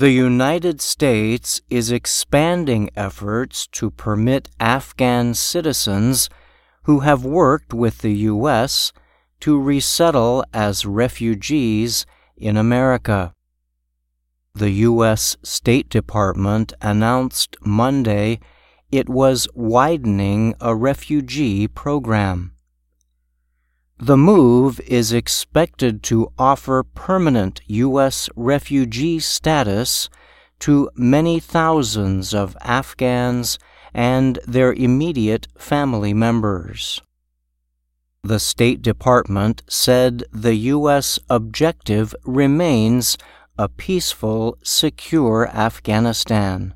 The United States is expanding efforts to permit Afghan citizens who have worked with the U.S. to resettle as refugees in America. The U.S. State Department announced Monday it was widening a refugee program. The move is expected to offer permanent U.S. refugee status to many thousands of Afghans and their immediate family members. The State Department said the U.S. objective remains a peaceful, secure Afghanistan.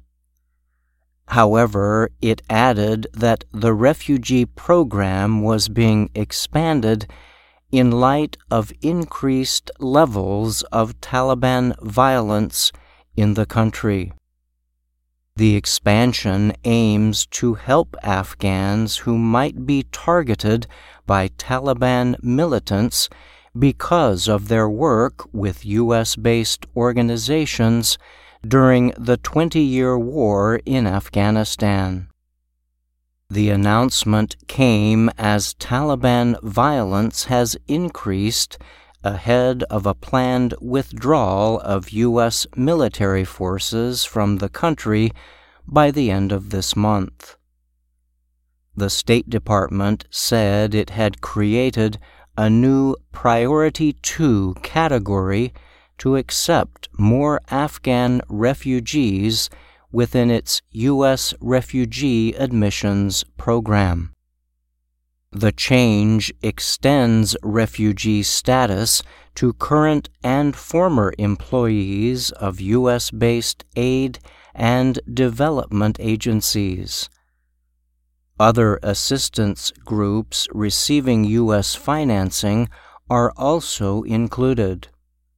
However, it added that the refugee program was being expanded in light of increased levels of Taliban violence in the country. The expansion aims to help Afghans who might be targeted by Taliban militants because of their work with U.S.-based organizations during the 20-year war in Afghanistan. The announcement came as Taliban violence has increased ahead of a planned withdrawal of U.S. military forces from the country by the end of this month. The State Department said it had created a new Priority 2 category to accept more Afghan refugees within its U.S. refugee admissions program. The change extends refugee status to current and former employees of U.S.-based aid and development agencies. Other assistance groups receiving U.S. financing are also included.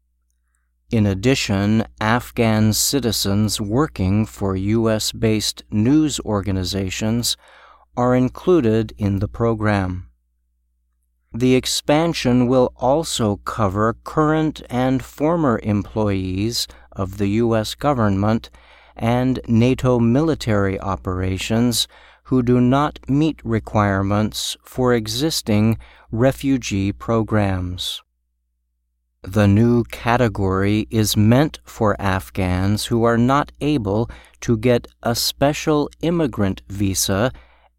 In addition, Afghan citizens working for U.S.-based news organizations are included in the program. The expansion will also cover current and former employees of the U.S. government and NATO military operations who do not meet requirements for existing refugee programs. The new category is meant for Afghans who are not able to get a special immigrant visa,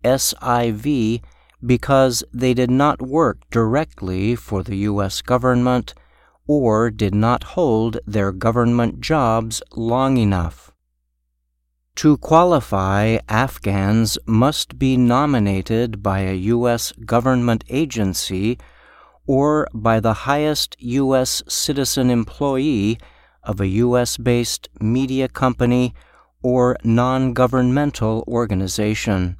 SIV, because they did not work directly for the U.S. government or did not hold their government jobs long enough. To qualify, Afghans must be nominated by a U.S. government agency or by the highest U.S. citizen employee of a U.S.-based media company or non-governmental organization.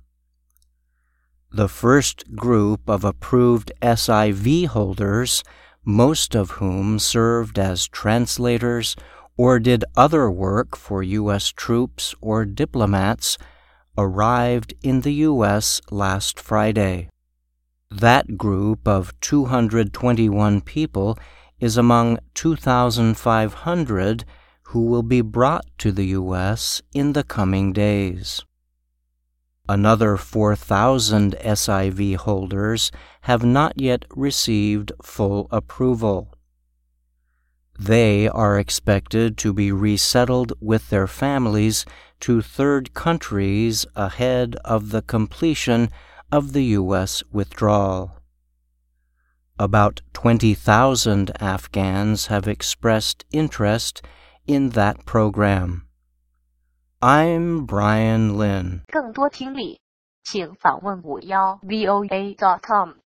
The first group of approved SIV holders, most of whom served as translators or did other work for U.S. troops or diplomats, arrived in the U.S. last Friday. That group of 221 people is among 2,500 who will be brought to the U.S. in the coming days. Another 4,000 SIV holders have not yet received full approval. They are expected to be resettled with their families to third countries ahead of the completion of the U.S. withdrawal. About 20,000 Afghans have expressed interest in that program. I'm Brian Lynn. 更多听力，请访问51voa.com。